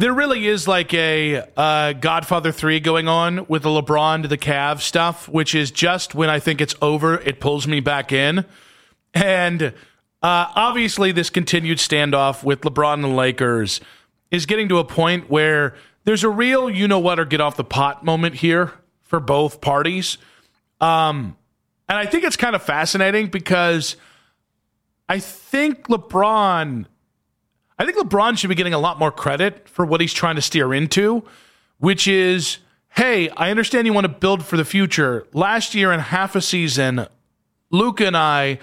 There really is like a Godfather 3 going on with the LeBron to the Cavs stuff, which is just when I think it's over, it pulls me back in. And obviously this continued standoff with LeBron and the Lakers is getting to a point where there's a real you-know-what or get-off-the-pot moment here for both parties. And I think it's kind of fascinating because I think LeBron should be getting a lot more credit for what he's trying to steer into, which is, hey, I understand you want to build for the future. Last year in half a season, Luka and I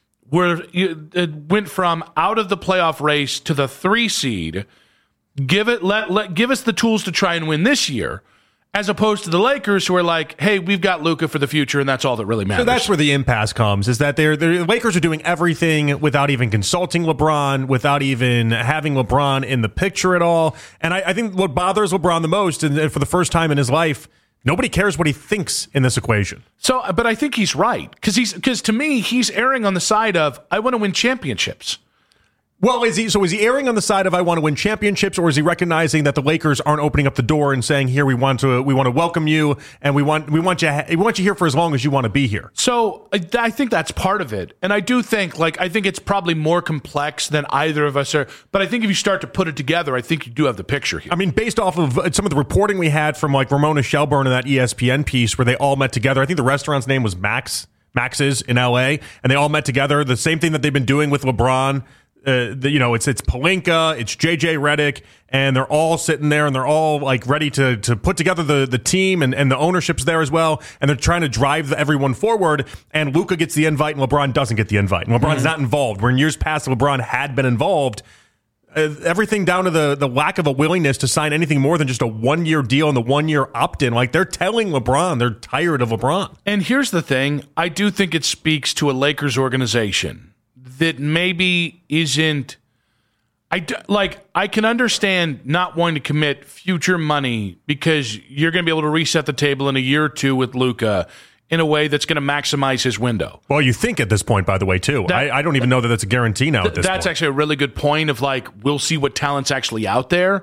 went from out of the playoff race to the 3 seed. Give us the tools to try and win this year, as opposed to the Lakers, who are like, hey, we've got Luka for the future, and that's all that really matters. So that's where the impasse comes, is that the Lakers are doing everything without even consulting LeBron, without even having LeBron in the picture at all. And I think what bothers LeBron the most, and for the first time in his life, nobody cares what he thinks in this equation. So, but I think he's right, because to me, he's erring on the side of, I want to win championships. Well, is he erring on the side of I want to win championships, or is he recognizing that the Lakers aren't opening up the door and saying, here, we want to welcome you, and we want you here for as long as you want to be here? So I think that's part of it. And I do think, I think it's probably more complex than either of us are, but I think if you start to put it together, I think you do have the picture here. I mean, based off of some of the reporting we had from Ramona Shelburne in that ESPN piece where they all met together, I think the restaurant's name was Max's in LA, and they all met together, the same thing that they've been doing with LeBron. It's Pelinka, it's JJ Redick, and they're all sitting there and they're all ready to put together the team, and the ownership's there as well, and they're trying to drive everyone forward. And Luka gets the invite and LeBron doesn't get the invite, and LeBron's not involved. Where in years past LeBron had been involved. Everything down to the lack of a willingness to sign anything more than just a 1-year deal and the 1-year opt-in. They're telling LeBron they're tired of LeBron. And here's the thing, I do think it speaks to a Lakers organization that maybe isn't. I can understand not wanting to commit future money because you're going to be able to reset the table in a year or two with Luka in a way that's going to maximize his window. Well, you think at this point, by the way, too. I don't even know that that's a guarantee now at this point. That's actually a really good point of we'll see what talent's actually out there.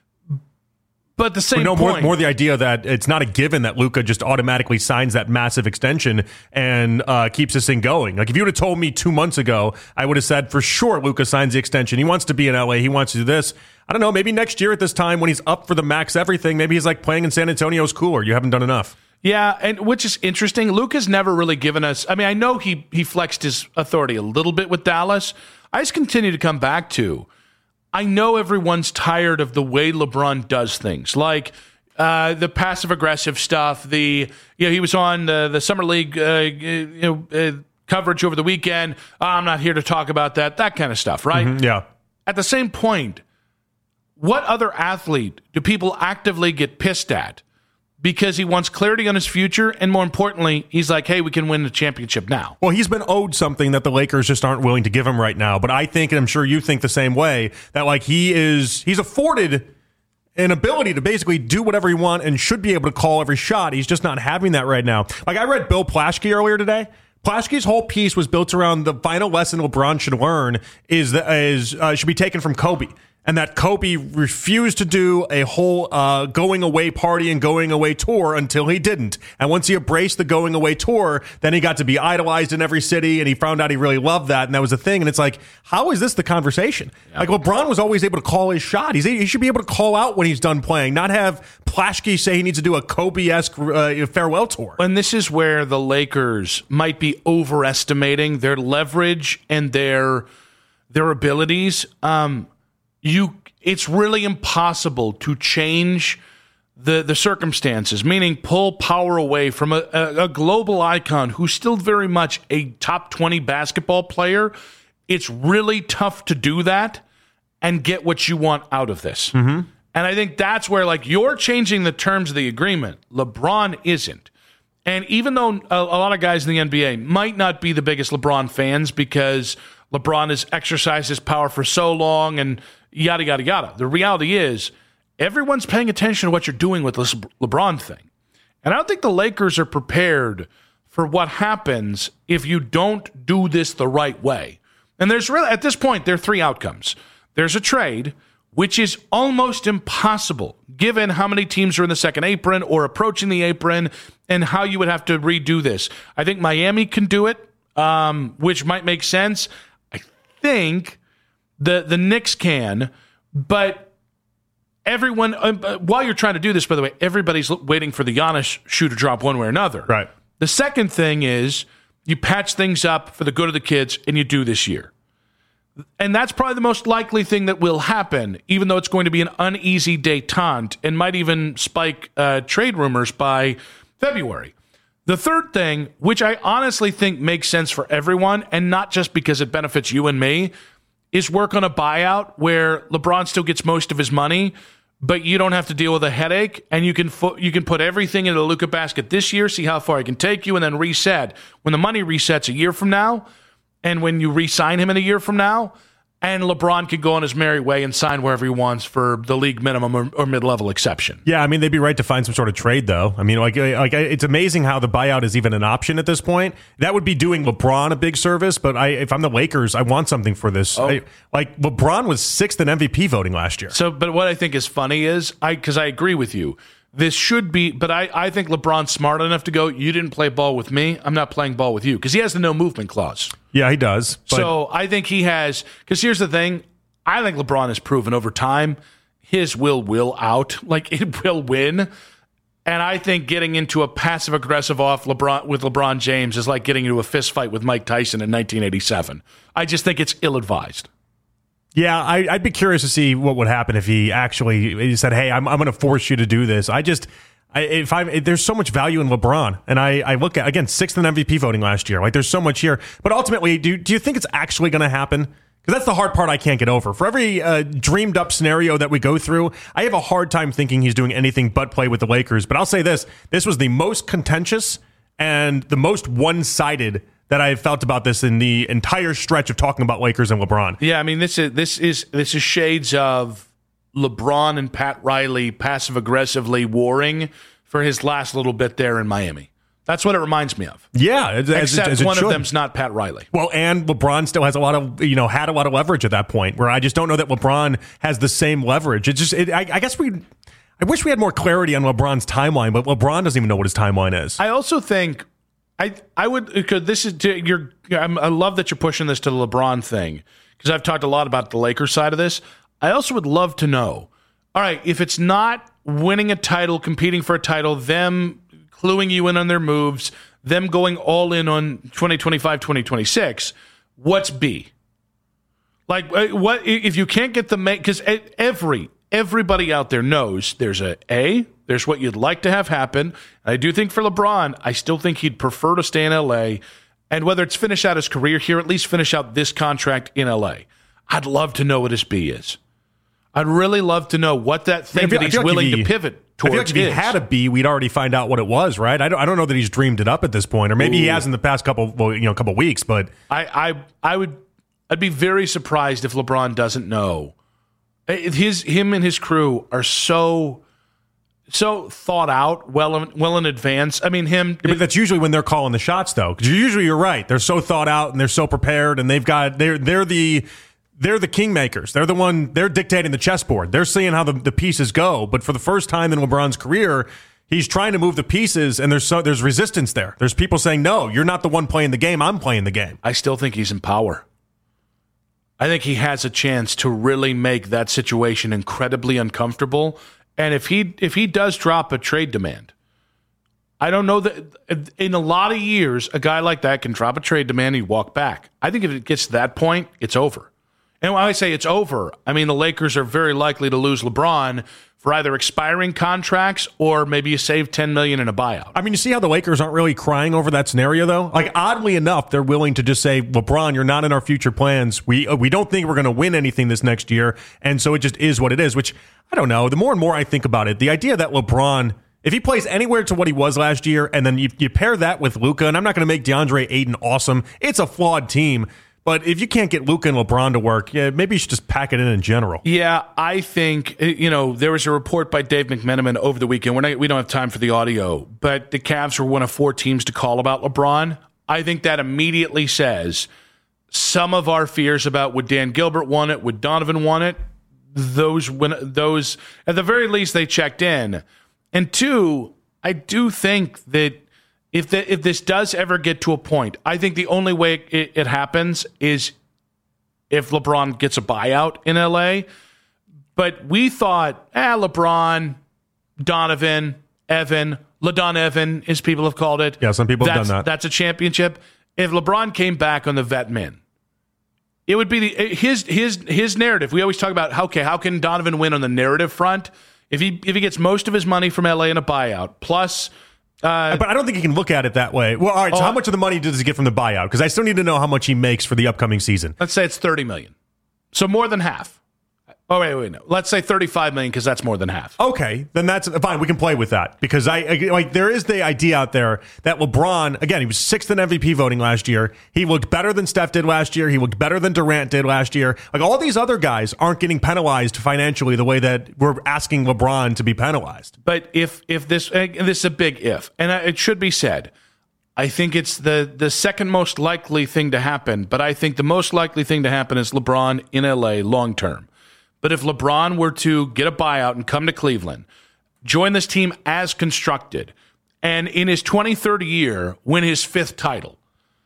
But the same point. More the idea that it's not a given that Luka just automatically signs that massive extension and keeps this thing going. If you would have told me 2 months ago, I would have said for sure Luka signs the extension. He wants to be in LA. He wants to do this. I don't know. Maybe next year at this time when he's up for the max everything, maybe he's playing in San Antonio's cooler. You haven't done enough. Yeah, and which is interesting. Luka's never really given us. I mean, I know he flexed his authority a little bit with Dallas. I just continue to come back to, I know everyone's tired of the way LeBron does things, the passive-aggressive stuff. He was on the Summer League coverage over the weekend. I'm not here to talk about that kind of stuff, right? Mm-hmm, yeah. At the same point, what other athlete do people actively get pissed at because he wants clarity on his future, and more importantly, he's like, hey, we can win the championship now? Well, he's been owed something that the Lakers just aren't willing to give him right now. But I think, and I'm sure you think the same way, that he's afforded an ability to basically do whatever he wants and should be able to call every shot. He's just not having that right now. I read Bill Plaschke earlier today. Plaschke's whole piece was built around the final lesson LeBron should learn should be taken from Kobe. And that Kobe refused to do a whole going away party and going away tour until he didn't. And once he embraced the going away tour, then he got to be idolized in every city, and he found out he really loved that, and that was a thing. And it's how is this the conversation? Yeah. LeBron was always able to call his shot. He should be able to call out when he's done playing, not have Plaschke say he needs to do a Kobe-esque farewell tour. And this is where the Lakers might be overestimating their leverage and their abilities. It's really impossible to change the circumstances, meaning pull power away from a global icon who's still very much a top 20 basketball player. It's really tough to do that and get what you want out of this. Mm-hmm. And I think that's where you're changing the terms of the agreement. LeBron isn't. And even though a lot of guys in the NBA might not be the biggest LeBron fans because LeBron has exercised his power for so long and yada, yada, yada. The reality is everyone's paying attention to what you're doing with this LeBron thing. And I don't think the Lakers are prepared for what happens if you don't do this the right way. And there's really, at this point, there are 3 outcomes. There's a trade, which is almost impossible given how many teams are in the second apron or approaching the apron and how you would have to redo this. I think Miami can do it, which might make sense. I think the Knicks can, but everyone, while you're trying to do this, by the way, everybody's waiting for the Giannis shoe to drop one way or another. Right. The second thing is you patch things up for the good of the kids, and you do this year. And that's probably the most likely thing that will happen, even though it's going to be an uneasy detente and might even spike trade rumors by February. The third thing, which I honestly think makes sense for everyone, and not just because it benefits you and me, is work on a buyout where LeBron still gets most of his money, but you don't have to deal with a headache, and you can put everything into the Luka basket this year, see how far he can take you, and then reset. When the money resets a year from now, and when you re-sign him in a year from now, and LeBron could go on his merry way and sign wherever he wants for the league minimum or mid-level exception. Yeah, I mean, they'd be right to find some sort of trade, though. I mean, like it's amazing how the buyout is even an option at this point. That would be doing LeBron a big service, but if I'm the Lakers, I want something for this. Oh. LeBron was 6th in MVP voting last year. So, but what I think is funny is, because I agree with you, this should be, but I think LeBron's smart enough to go, you didn't play ball with me, I'm not playing ball with you, because he has the no movement clause. Yeah, he does. So I think he has, because here's the thing, I think LeBron has proven over time his will out, like it will win. And I think getting into a passive-aggressive off with LeBron James is like getting into a fist fight with Mike Tyson in 1987. I just think it's ill-advised. Yeah, I'd be curious to see what would happen if he actually said, hey, I'm going to force you to do this. There's so much value in LeBron, and I look at, again, 6th in MVP voting last year. Like, there's so much here. But ultimately, do you think it's actually going to happen? Because that's the hard part I can't get over. For every dreamed up scenario that we go through, I have a hard time thinking he's doing anything but play with the Lakers. But I'll say this was the most contentious and the most one-sided that I've felt about this in the entire stretch of talking about Lakers and LeBron. Yeah, I mean, this is shades of LeBron and Pat Riley passive-aggressively warring for his last little bit there in Miami. That's what it reminds me of. Yeah, except one of them's not Pat Riley. Well, and LeBron still has had a lot of leverage at that point, where I just don't know that LeBron has the same leverage. I wish we had more clarity on LeBron's timeline, but LeBron doesn't even know what his timeline is. I also think I would, because this is I love that you're pushing this to the LeBron thing, because I've talked a lot about the Lakers side of this. I also would love to know, all right, if it's not winning a title, competing for a title, them cluing you in on their moves, them going all in on 2025, 2026, what's B? Like, what if you can't get the make? Because everybody out there knows there's there's what you'd like to have happen. I do think for LeBron, I still think he'd prefer to stay in LA. And whether it's finish out his career here, at least finish out this contract in LA. I'd love to know what his B is. I'd really love to know what that thing that he's willing to pivot towards I feel like if he had a B, we'd already find out what it was, right? I don't know that he's dreamed it up at this point, or maybe he has in the past couple weeks. But I'd be very surprised if LeBron doesn't know. Him and his crew are so thought out, well in advance. I mean, but that's usually when they're calling the shots, though. Because you're right. They're so thought out and they're so prepared, and they're the kingmakers. They're dictating the chessboard. They're seeing how the pieces go. But for the first time in LeBron's career, he's trying to move the pieces, and there's resistance there. There's people saying, no, you're not the one playing the game. I'm playing the game. I still think he's in power. I think he has a chance to really make that situation incredibly uncomfortable. And if he does drop a trade demand, I don't know that in a lot of years, a guy like that can drop a trade demand and he'd walk back. I think if it gets to that point, it's over. And when I say it's over, I mean the Lakers are very likely to lose LeBron for either expiring contracts or maybe you save $10 million in a buyout. I mean, you see how the Lakers aren't really crying over that scenario, though? Like, oddly enough, they're willing to just say, LeBron, you're not in our future plans. We don't think we're going to win anything this next year, and so it just is what it is, which, I don't know. The more and more I think about it, the idea that LeBron, if he plays anywhere to what he was last year, and then you pair that with Luka, and I'm not going to make DeAndre Ayton awesome. It's a flawed team. But if you can't get Luka and LeBron to work, maybe you should just pack it in general. Yeah, I think, there was a report by Dave McMenamin over the weekend. We don't have time for the audio, but the Cavs were one of 4 teams to call about LeBron. I think that immediately says some of our fears about would Dan Gilbert want it, would Donovan want it, those at the very least they checked in. And two, I do think that if this does ever get to a point, I think the only way it happens is if LeBron gets a buyout in LA. But we thought, LeBron, Donovan, Evan, LaDon Evan, as people have called it. Yeah, some people have done that. That's a championship. If LeBron came back on the vet min, it would be his narrative. We always talk about how can Donovan win on the narrative front if he gets most of his money from LA in a buyout plus. But I don't think he can look at it that way. Well, all right. So how much of the money does he get from the buyout? Because I still need to know how much he makes for the upcoming season. Let's say it's $30 million, so more than half. Oh, wait, no. Let's say $35 million because that's more than half. Okay, then that's fine. We can play with that because there is the idea out there that LeBron, again, he was 6th in MVP voting last year. He looked better than Steph did last year. He looked better than Durant did last year. Like all these other guys aren't getting penalized financially the way that we're asking LeBron to be penalized. But if this is a big if, and it should be said, I think it's the second most likely thing to happen. But I think the most likely thing to happen is LeBron in LA long term. But if LeBron were to get a buyout and come to Cleveland, join this team as constructed, and in his 23rd year win his 5th title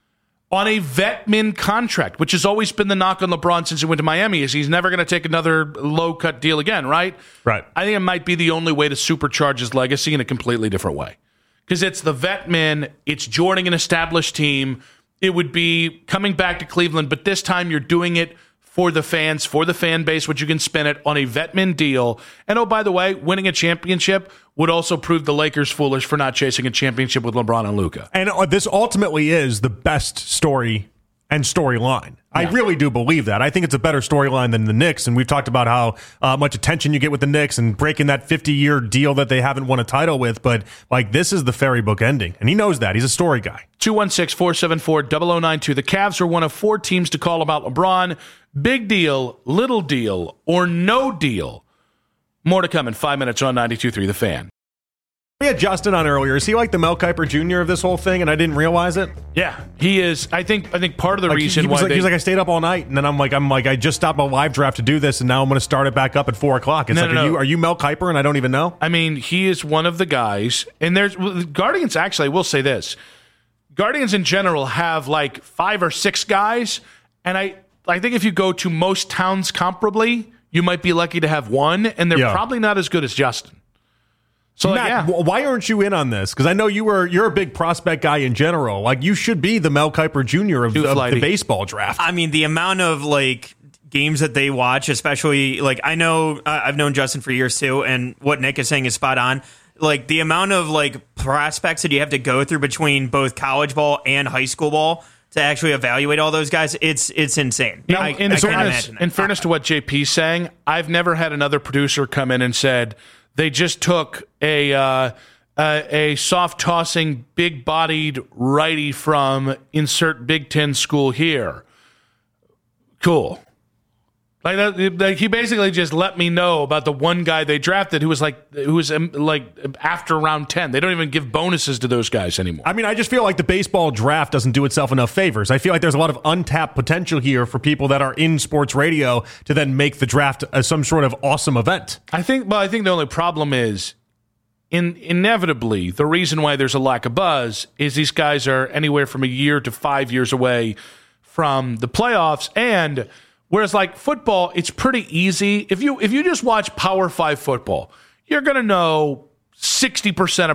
on a vet min contract, which has always been the knock on LeBron since he went to Miami, is he's never going to take another low-cut deal again, right? Right. I think it might be the only way to supercharge his legacy in a completely different way. Because it's the vet min, it's joining an established team. It would be coming back to Cleveland, but this time you're doing it for the fans, for the fan base, which you can spin it on a vetmin deal. And oh, by the way, winning a championship would also prove the Lakers foolish for not chasing a championship with LeBron and Luka. And this ultimately is the best story and storyline. I really do believe that. I think it's a better storyline than the Knicks, and we've talked about how much attention you get with the Knicks and breaking that 50-year deal that they haven't won a title with, but like this is the fairy book ending, and he knows that. He's a story guy. 216-474-0092. The Cavs are one of 4 teams to call about LeBron. Big deal, little deal, or no deal. More to come in 5 minutes on 92.3 The Fan. We had Justin on earlier. Is he like the Mel Kiper Jr. of this whole thing, and I didn't realize it? Yeah, he is. I think part of the reason he's like I stayed up all night, and then I'm like I just stopped a live draft to do this, and now I'm going to start it back up at 4 o'clock. It's are you Mel Kiper, and I don't even know? I mean, he is one of the guys, and there's Guardians. Actually, I will say this: Guardians in general have like 5 or 6 guys, and I think if you go to most towns comparably, you might be lucky to have one, and they're probably not as good as Justin. So Matt, why aren't you in on this? Because I know you're a big prospect guy in general. Like you should be the Mel Kiper Jr. of the baseball draft. I mean, the amount of like games that they watch, especially like I know I've known Justin for years too, and what Nick is saying is spot on. Like the amount of like prospects that you have to go through between both college ball and high school ball to actually evaluate all those guys, it's insane. Now, in fairness to what JP's saying, I've never had another producer come in and said they just took a soft tossing, big bodied righty from insert Big Ten school here. Cool. Like he basically just let me know about the one guy they drafted who was after round 10. They don't even give bonuses to those guys anymore. I mean, I just feel like the baseball draft doesn't do itself enough favors. I feel like there's a lot of untapped potential here for people that are in sports radio to then make the draft some sort of awesome event. I think the only problem is inevitably the reason why there's a lack of buzz is these guys are anywhere from a year to 5 years away from the playoffs. And whereas like football, it's pretty easy. If you just watch Power 5 football, you're going to know 65,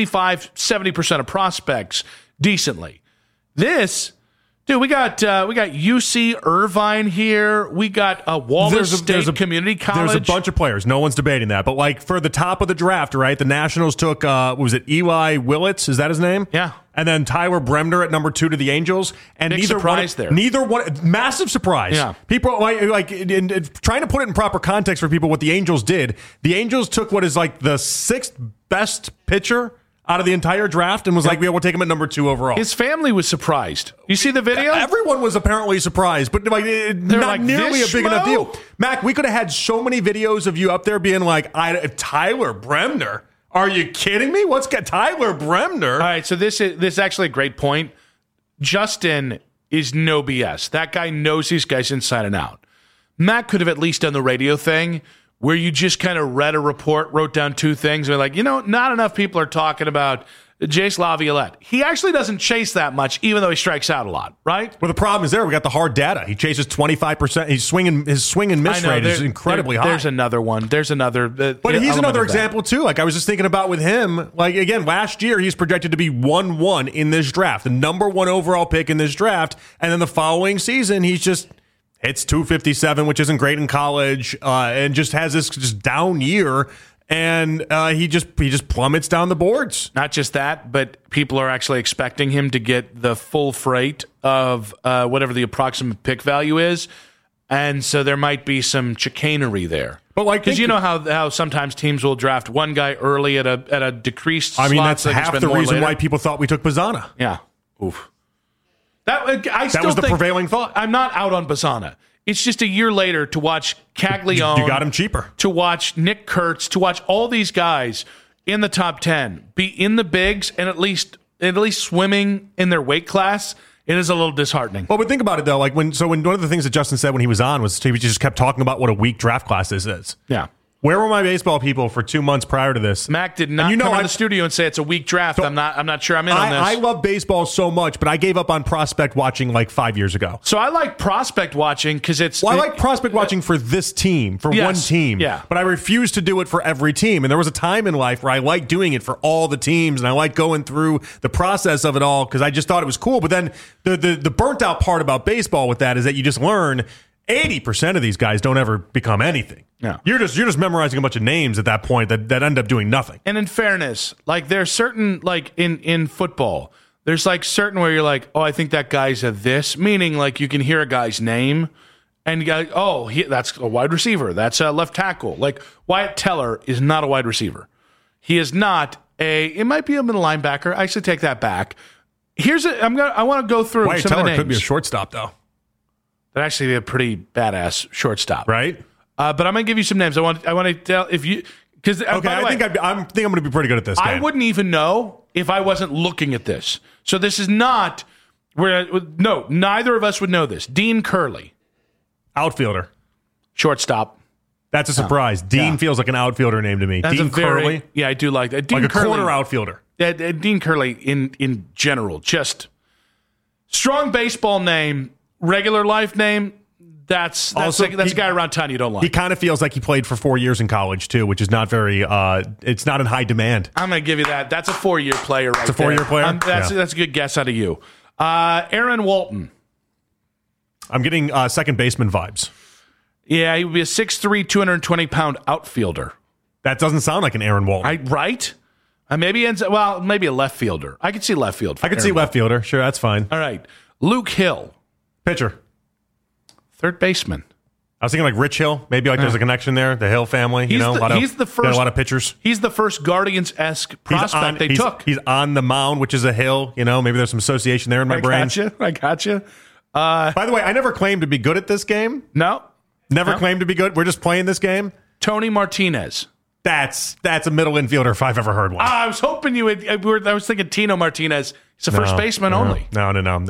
70% of prospects decently. This, dude, we got UC Irvine here. We got Wallace State Community College. There's a bunch of players. No one's debating that. But like for the top of the draft, right? The Nationals took was it Eli Willits? Is that his name? Yeah. And then Tyler Bremner at number 2 to the Angels. And Big surprise there. Neither one, massive surprise. Yeah. People like trying to put it in proper context for people what the Angels did. The Angels took what is like the 6th best pitcher out of the entire draft and was like, we'll take him at number 2 overall. His family was surprised. You see the video? Everyone was apparently surprised, but not nearly a big enough deal. Mac, we could have had so many videos of you up there being like, Tyler Bremner. Are you kidding me? What's got Tyler Bremner? All right, so this is actually a great point. Justin is no BS. That guy knows these guys inside and out. Matt could have at least done the radio thing where you just kind of read a report, wrote down two things, and like, not enough people are talking about Jace Laviolette. He actually doesn't chase that much, even though he strikes out a lot, right? Well, the problem is there. We got the hard data. He chases 25%. His swing and miss rate is incredibly high. There's another one. There's another. But he's another example, too. Like I was just thinking about with him, like, again, last year, he's projected to be 1-1 in this draft, the number one overall pick in this draft. And then the following season, he's just hits 257, which isn't great in college, and just has this just down year. And he just plummets down the boards. Not just that, but people are actually expecting him to get the full freight of whatever the approximate pick value is, and so there might be some chicanery there. But because you know how sometimes teams will draft one guy early at a decreased. I mean, slot that's so half the reason why people thought we took Bazzana. Yeah, oof. That was the prevailing thought. I'm not out on Bazzana. It's just a year later to watch Caglione. You got him cheaper. To watch Nick Kurtz, to watch all these guys in the top 10 be in the bigs and at least swimming in their weight class. It is a little disheartening. Well, but think about it though. When one of the things that Justin said when he was on was he just kept talking about what a weak draft class this is. Yeah. Where were my baseball people for 2 months prior to this? Mac did not come in the studio and say it's a weak draft. So I'm not sure I'm in on this. I love baseball so much, but I gave up on prospect watching like 5 years ago. So I like prospect watching because it's... Well, I like prospect watching for this team, for one team. Yeah. But I refuse to do it for every team. And there was a time in life where I liked doing it for all the teams, and I liked going through the process of it all because I just thought it was cool. But then the burnt out part about baseball with that is that you just learn 80% of these guys don't ever become anything. Yeah. You're just memorizing a bunch of names at that point that end up doing nothing. And in fairness, like there's certain, like in football, there's like certain where you're like, oh, I think that guy's a this, meaning like you can hear a guy's name and you go, oh, that's a wide receiver. That's a left tackle. Like Wyatt Teller is not a wide receiver. He is not it might be a middle linebacker. I should take that back. I want to go through Wyatt some Teller of the names. could be a shortstop though. That'd actually be a pretty badass shortstop. Right? But I'm going to give you some names. I want to tell if you... Because okay, I think I'm going to be pretty good at this game. I wouldn't even know if I wasn't looking at this. So this is not... No, neither of us would know this. Dean Curley. Outfielder. Shortstop. That's a surprise. Dean feels like an outfielder name to me. That's Dean Curley. Yeah, I do like that. Dean like Curley, a corner outfielder. Dean Curley in general. Just strong baseball name. Regular life name, that's a guy around town you don't like. He kind of feels like he played for 4 years in college, too, which is not very, it's not in high demand. I'm going to give you that. That's a 4-year player right there. It's a 4-year player? That's a good guess out of you. Aaron Walton. I'm getting second baseman vibes. Yeah, he would be a 6'3", 220-pound outfielder. That doesn't sound like an Aaron Walton. Right? Maybe a left fielder. I could see left field. I could see left fielder. Sure, that's fine. All right. Luke Hill. Pitcher. Third baseman. I was thinking like Rich Hill. Maybe like there's a connection there. The Hill family. He's a lot of pitchers. He's the first Guardians-esque prospect they took. He's on the mound, which is a hill. Maybe there's some association there in my brain. I gotcha. By the way, I never claimed to be good at this game. No. Never claimed to be good. We're just playing this game. Tony Martinez. That's a middle infielder if I've ever heard one. I was hoping you would. I was thinking Tino Martinez. He's a first baseman only. No.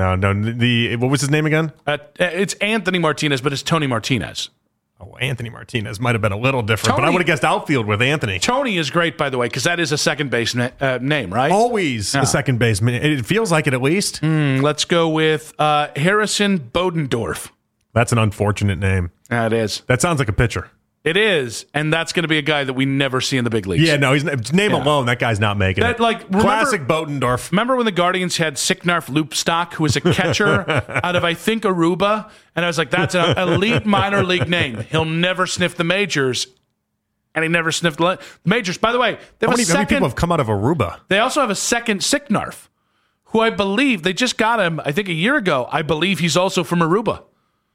What was his name again? It's Anthony Martinez, but it's Tony Martinez. Oh, Anthony Martinez might have been a little different, but I would have guessed outfield with Anthony. Tony is great, by the way, because that is a second base name, right? Always a second baseman. It feels like it at least. Let's go with Harrison Bodendorf. That's an unfortunate name. Yeah, it is. That sounds like a pitcher. It is, and that's going to be a guy that we never see in the big leagues. Yeah, no, alone, that guy's not making it. Classic Bodendorf. Remember when the Guardians had Sicknarf Loopstock, who was a catcher out of, I think, Aruba? And I was like, that's an elite minor league name. He'll never sniff the majors. And he never sniffed the majors. By the way, how many people have come out of Aruba? They also have a second Sicknarf, who I believe, they just got him, I think, a year ago. I believe he's also from Aruba.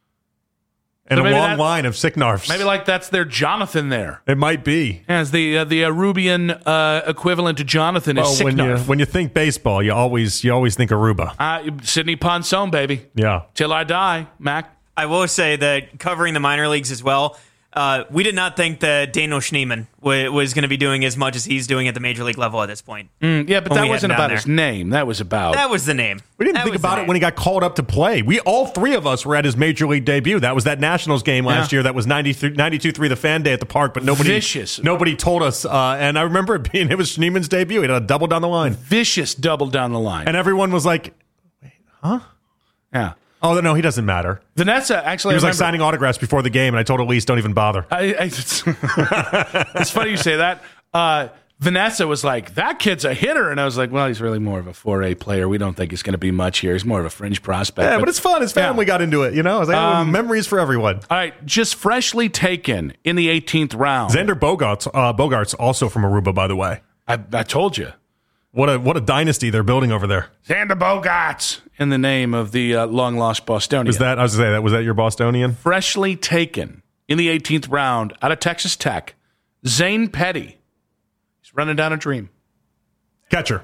And so a long line of Sicknarfs. Maybe that's their Jonathan there. It might be. As the Arubian equivalent to Jonathan is Sicknarf. When you think baseball, you always think Aruba. Sidney Ponson, baby. Yeah. Till I die, Mac. I will say that covering the minor leagues as well, we did not think that Daniel Schneemann was going to be doing as much as he's doing at the major league level at this point. Yeah, but When that we wasn't had him about down his name. That was about... That was the name. We didn't That think was the about it name. when he got called up to play. All three of us were at his major league debut. That was that Nationals game last year. That was 92-3 the fan day at the park, but nobody told us. And I remember it was Schneemann's debut. He had a double down the line. Vicious double down the line. And everyone was like, wait, huh? Yeah. Oh, no, he doesn't matter. Vanessa, actually... He was like signing autographs before the game, and I told Elise, don't even bother. It's funny you say that. Vanessa was like, that kid's a hitter. And I was like, well, he's really more of a 4A player. We don't think he's going to be much here. He's more of a fringe prospect. Yeah, but it's fun. His family got into it, I was like, memories for everyone. All right, just freshly taken in the 18th round. Xander Bogaerts also from Aruba, by the way. I told you. What a dynasty they're building over there. Xander Bogaerts in the name of the long-lost Bostonian. Was that your Bostonian? Freshly taken in the 18th round out of Texas Tech, Zane Petty. He's running down a dream. Catcher.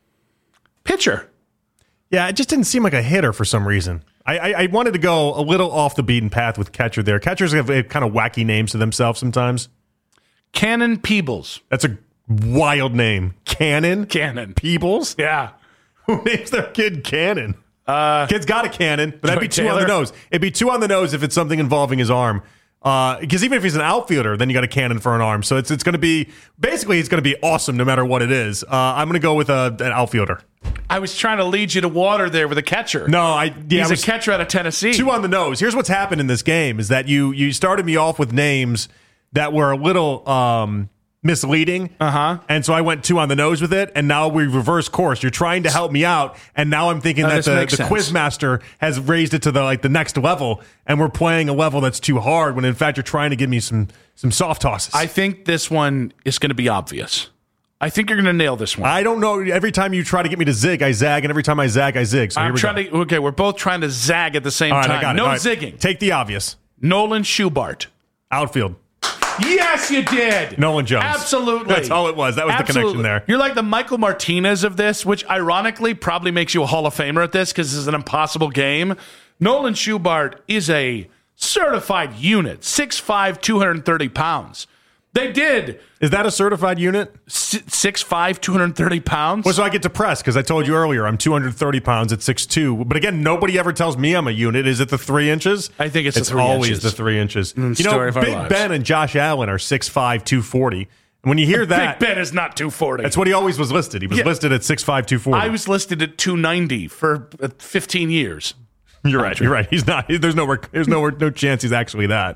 Pitcher. Yeah, it just didn't seem like a hitter for some reason. I wanted to go a little off the beaten path with catcher there. Catchers have kind of wacky names to themselves sometimes. Cannon Peebles. That's a wild name. Cannon Peebles? Yeah. Who names their kid Cannon? Kid's got a cannon, but that'd be Joy two on the Taylor? nose. It'd be two on the nose if it's something involving his arm. Because even if he's an outfielder, then you got a cannon for an arm. So it's going to be basically it's going to be awesome no matter what it is. I'm going to go with an outfielder. I was trying to lead you to water there with a catcher. No, He's a catcher out of Tennessee. Two on the nose. Here's what's happened in this game is that you started me off with names that were a little misleading. And so I went two on the nose with it, and now we reverse course. You're trying to help me out, and now I'm thinking that the quiz master has raised it to the next level, and we're playing a level that's too hard when in fact you're trying to give me some soft tosses. I think this one is going to be obvious. I think you're going to nail this one. I don't know. Every time you try to get me to zig, I zag, and every time I zag, I zig. So I'm trying to. Okay, we're both trying to zag at the same time. I got it. No All right. zigging. Take the obvious. Nolan Schubart. Outfield. Yes, you did. Nolan Jones. Absolutely. That's all it was. That was the connection there. You're like the Michael Martinez of this, which ironically probably makes you a Hall of Famer at this because this is an impossible game. Nolan Schubart is a certified unit, 6'5", 230 pounds. They did. Is that a certified unit? 6'5", 230 pounds. Well, so I get depressed because I told you earlier I'm 230 pounds at 6'2". But again, nobody ever tells me I'm a unit. Is it the 3 inches? I think it's the 3 always inches. the 3 inches. Story of our Big lives. Ben and Josh Allen are 6'5", 240. And when you hear that, Big Ben is not 240. that's what he always was listed. He was listed at 6'5", 240. I was listed at 290 for 15 years. You're right. You're right. He's not. There's no chance he's actually that.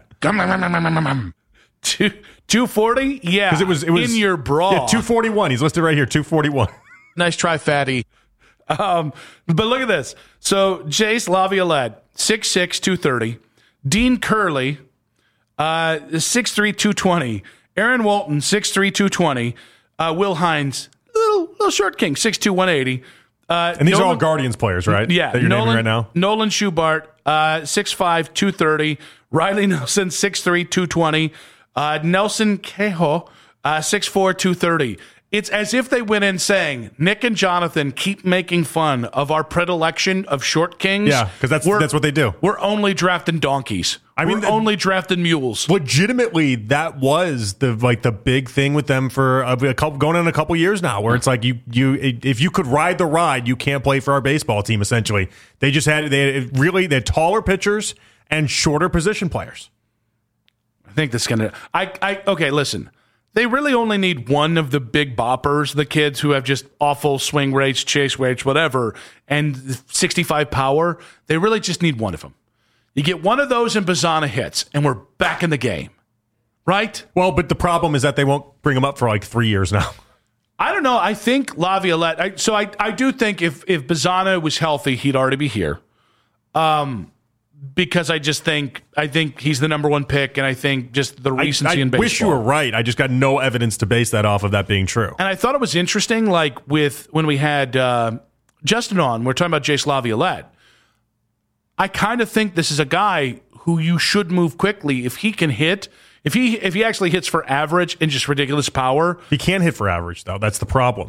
240? Yeah. Because it was in your bra. Yeah, 241. He's listed right here. 241. Nice try, fatty. But look at this. So Jace Laviolette, 6'6", 230. Dean Curley, 6'3", 220. Aaron Walton, 6'3", 220. Will Hines, little short king, 6'2", 180. And these are all Guardians players, right? Yeah. That you're naming right now? Nolan Schubart, 6'5", 230. Riley Nelson, 6'3", 220. Nelson Keho, 6'4", 230. It's as if they went in saying, Nick and Jonathan keep making fun of our predilection of short kings. Yeah, because that's what they do. We're only drafting donkeys. We're only drafting mules. Legitimately, that was the big thing with them for going on a couple years now, where it's like if you could ride the ride, you can't play for our baseball team. Essentially, they had taller pitchers and shorter position players. I think that's gonna. Okay. Listen, they really only need one of the big boppers, the kids who have just awful swing rates, chase rates, whatever, and 65 power. They really just need one of them. You get one of those and Bazana hits, and we're back in the game, right? Well, but the problem is that they won't bring him up for like 3 years now. I don't know. I think Laviolette. I do think if Bazana was healthy, he'd already be here. Because I think he's the number one pick, and I think just the recency in baseball. I wish you were right. I just got no evidence to base that off of that being true. And I thought it was interesting, like when we had Justin on, we're talking about Jace Laviolette. I kind of think this is a guy who you should move quickly if he can hit. If he actually hits for average and just ridiculous power. He can't hit for average, though. That's the problem.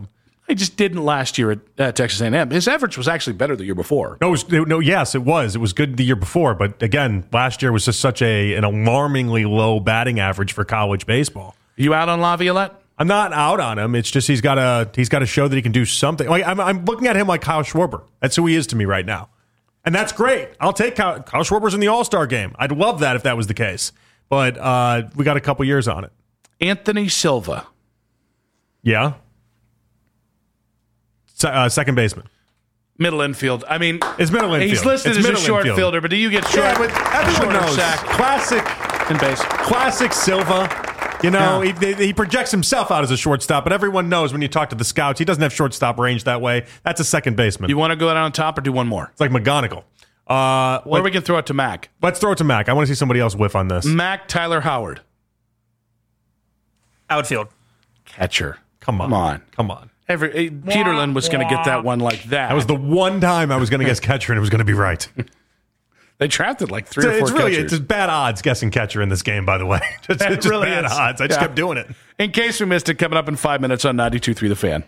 He just didn't last year at Texas A&M. His average was actually better the year before. Yes, it was. It was good the year before, but again, last year was just such an alarmingly low batting average for college baseball. You out on Laviolette? I'm not out on him. It's just he's got to show that he can do something. Like I'm looking at him like Kyle Schwarber. That's who he is to me right now, and that's great. I'll take Kyle Schwarber's in the All-Star game. I'd love that if that was the case, but we got a couple years on it. Anthony Silva. Yeah. Second baseman. Middle infield. I mean, it's middle infield. He's listed as a short fielder, but do you get short? Yeah, but everyone knows. Sack Classic and base. Classic Silva. You know, he projects himself out as a shortstop, but everyone knows when you talk to the scouts, he doesn't have shortstop range that way. That's a second baseman. You want to go out on top or do one more? It's like McGonigal. Or we can throw it to Mac. Let's throw it to Mac. I want to see somebody else whiff on this. Mac Tyler Howard. Outfield. Catcher. Come on. Peterlin was going to get that one like that. That was the one time I was going to guess catcher and it was going to be right. They drafted like three or four catchers. It's bad odds guessing catcher in this game, by the way. It's just really bad odds. I just kept doing it. In case we missed it, coming up in 5 minutes on 92.3 The Fan.